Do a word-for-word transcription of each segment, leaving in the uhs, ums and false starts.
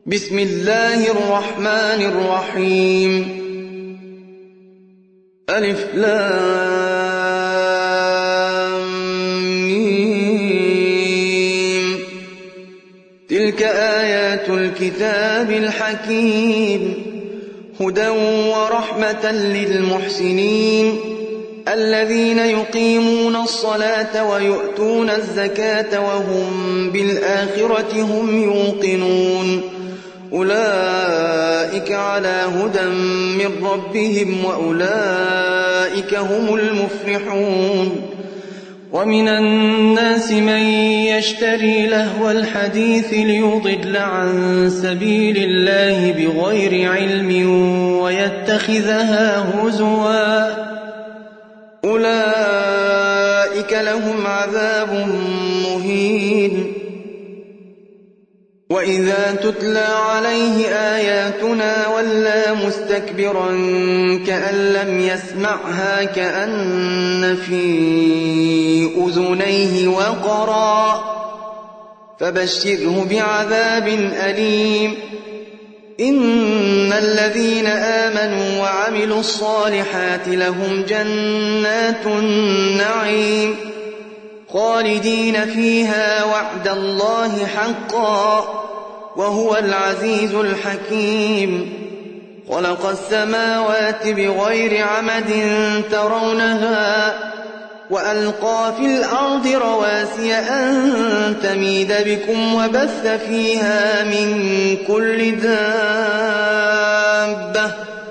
بسم الله الرحمن الرحيم. ألف لام ميم. تلك آيات الكتاب الحكيم، هدى ورحمة للمحسنين الذين يقيمون الصلاة ويؤتون الزكاة وهم بالآخرة هم يوقنون. أولئك على هدى من ربهم وأولئك هم المفلحون. ومن الناس من يشتري لهو الحديث ليضل عن سبيل الله بغير علم ويتخذها هزوا، أولئك لهم عذاب مهين. وإذا تتلى عليه آياتنا ولى مستكبرا كأن لم يسمعها كأن في أذنيه وقرا، فبشره بعذاب أليم. إن الذين آمنوا وعملوا الصالحات لهم جنات النعيم خالدين فيها وعد الله حقا وهو العزيز الحكيم. خلق السماوات بغير عمد ترونها وألقى في الأرض رواسي أن تميد بكم وبث فيها من كل دابة،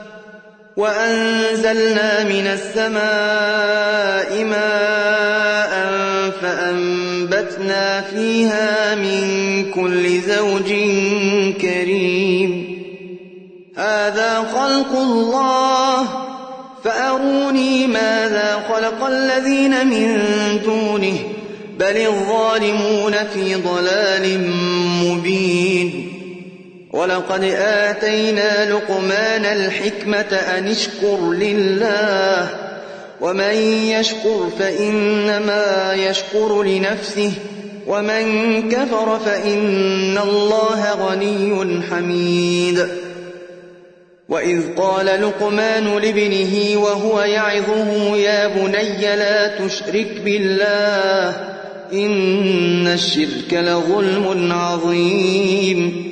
وأنزلنا من السماء ماء فأنبتنا فيها من كل زوج كريم. هذا خلق الله فأروني ماذا خلق الذين من دونه بل الظالمون في ضلال مبين. ولقد آتينا لقمان الحكمة أن اشكر لله ومن يشكر فإنما يشكر لنفسه ومن كفر فإن الله غني حميد. وإذ قال لقمان لابنه وهو يعظه يا بني لا تشرك بالله إن الشرك لظلم عظيم.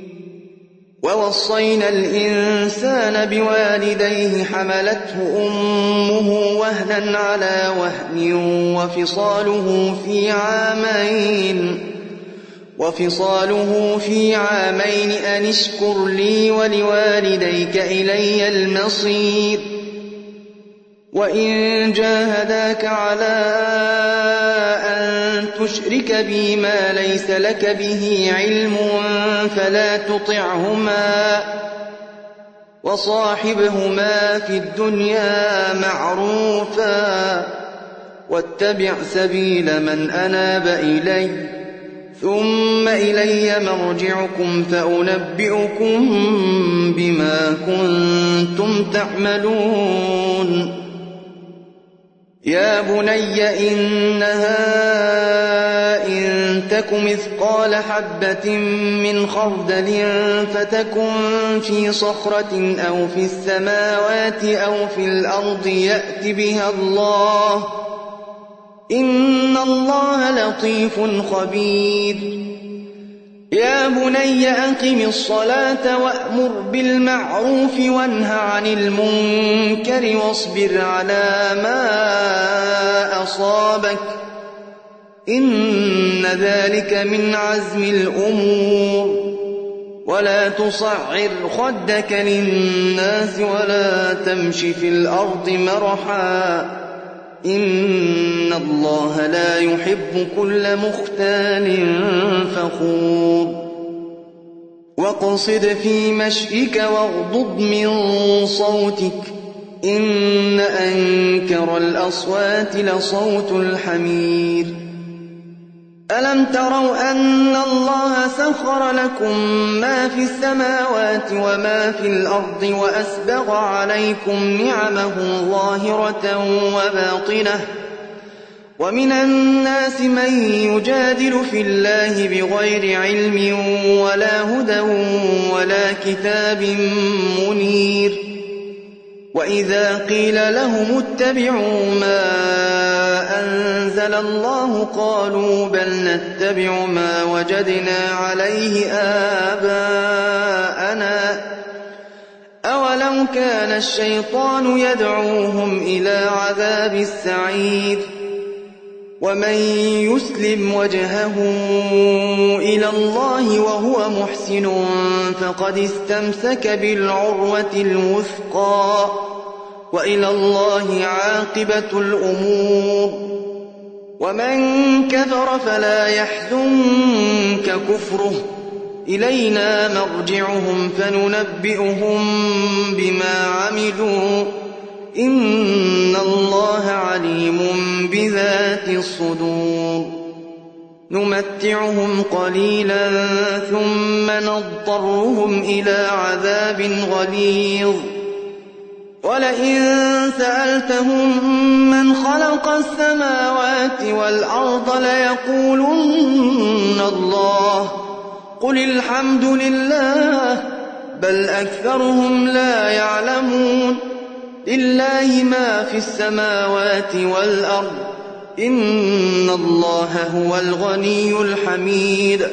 ووصينا الإنسان بوالديه حملته أمه وهنا على وهن وفصاله في عامين وفصاله في عامين أن اشكر لي ولوالديك إلي المصير. وإن جاهداك على أن تشرك بي ما ليس لك به علم فلا تطعهما وصاحبهما في الدنيا معروفا واتبع سبيل من أناب إلي ثم إلي مرجعكم فأنبئكم بما كنتم تعملون. يا بني إنها إن تك مثقال حبة من خردل فتكن في صخرة أو في السماوات أو في الأرض يأت بها الله إن الله لطيف خبير. يا بني أقم الصلاة وأمر بالمعروف وانه عن المنكر واصبر على ما أصابك إن ذلك من عزم الأمور. ولا تصعر خدك للناس ولا تمش في الأرض مرحا إن الله لا يحب كل مختال فخور. واقصد في مشيك واغضض من صوتك إن أنكر الأصوات لصوت الحمير. ألم تروا أن الله سخر لكم ما في السماوات وما في الأرض وأسبغ عليكم نعمه ظاهرة وباطنة ومن الناس من يجادل في الله بغير علم ولا هدى ولا كتاب منير وإذا قيل لهم اتبعوا ما أنزل الله قالوا بل نتبع ما وجدنا عليه آباءنا أولو كان الشيطان يدعوهم إلى عذاب السعير ومن يسلم وجهه إلى الله وهو محسن فقد استمسك بالعروة الوثقى وإلى الله عاقبة الأمور ومن كفر فلا يحزنك كفره إلينا مرجعهم فننبئهم بما عملوا إن الله عليم بذات الصدور نمتعهم قليلا ثم نضطرهم إلى عذاب غليظ ولئن سألتهم من خلق السماوات والأرض ليقولن الله قل الحمد لله بل أكثرهم لا يعلمون لله ما في السماوات والأرض إن الله هو الغني الحميد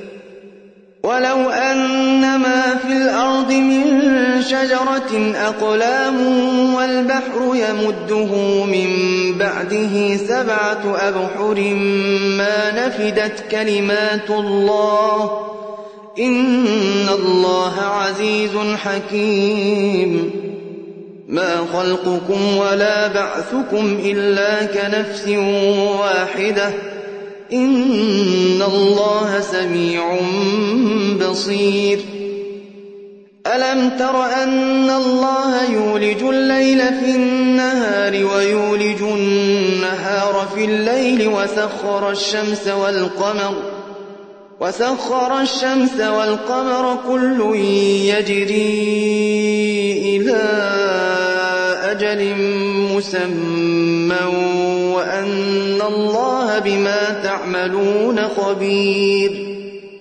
ولو أن ما في الأرض من شجرة أقلام والبحر يمده من بعده سبعة أبحر ما نفدت كلمات الله إن الله عزيز حكيم ما خلقكم ولا بعثكم إلا كنفس واحدة إن الله سميع بصير ألم تر أن الله يولج الليل في النهار ويولج النهار في الليل وسخر الشمس والقمر وسخر الشمس والقمر كل يجري إلى أجل مسمى وأن الله بما تعملون خبير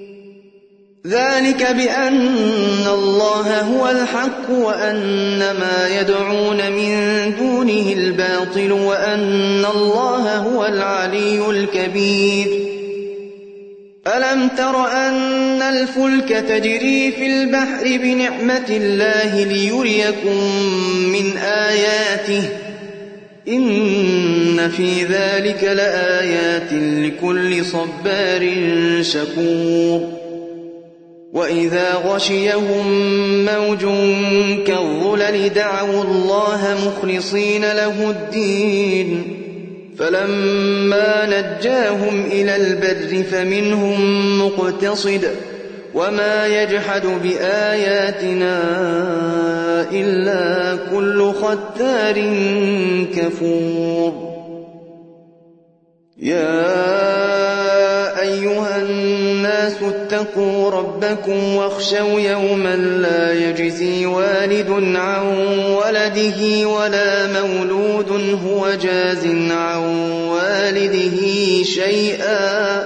ذلك بأن الله هو الحق وأن ما يدعون من دونه الباطل وأن الله هو العلي الكبير ألم تر أن الفلك تجري في البحر بنعمة الله ليريكم من آياته إن في ذلك لآيات لكل صبار شكور وإذا غشيهم موج كالظلل دعوا الله مخلصين له الدين فلما نجاهم إلى البر فمنهم مقتصد وما يجحد بآياتنا إلا كل ختار كفور يا أيها الناس اتقوا ربكم واخشوا يوما لا يجزي والد عن ولده ولا مولود هو جاز عن والده شيئا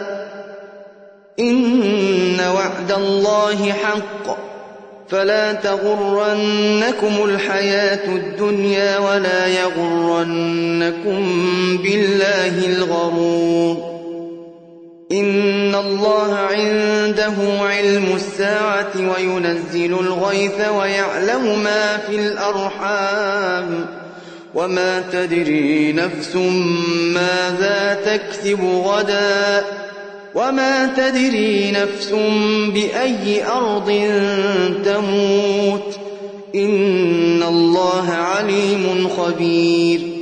إن وعد الله حق فلا تغرنكم الحياة الدنيا ولا يغرنكم بالله الغرور إن الله عنده علم الساعة وينزل الغيث ويعلم ما في الأرحام وما تدري نفس ماذا تكسب غدا وما تدري نفس بأي أرض تموت إن الله عليم خبير